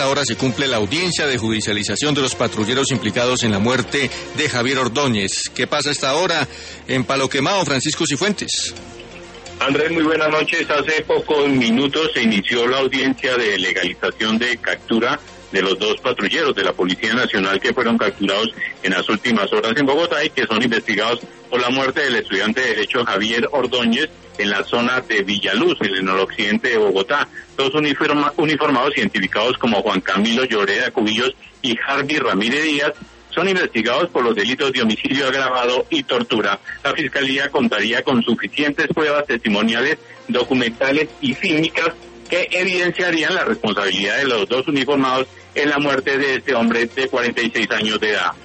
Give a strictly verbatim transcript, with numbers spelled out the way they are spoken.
Ahora se cumple la audiencia de judicialización de los patrulleros implicados en la muerte de Javier Ordóñez. ¿Qué pasa a esta hora en Palo Quemado, Francisco Cifuentes? Andrés, muy buenas noches. Hace pocos minutos se inició la audiencia de legalización de captura de los dos patrulleros de la Policía Nacional que fueron capturados en las últimas horas en Bogotá y que son investigados por la muerte del estudiante de Derecho Javier Ordóñez en la zona de Villaluz, en el noroccidente de Bogotá. Todos uniforma, uniformados, identificados como Juan Camilo Lloreda Cubillos y Harvey Ramírez Díaz, son investigados por los delitos de homicidio agravado y tortura. La Fiscalía contaría con suficientes pruebas testimoniales, documentales y fílmicas que evidenciarían la responsabilidad de los dos uniformados en la muerte de este hombre de cuarenta y seis años de edad.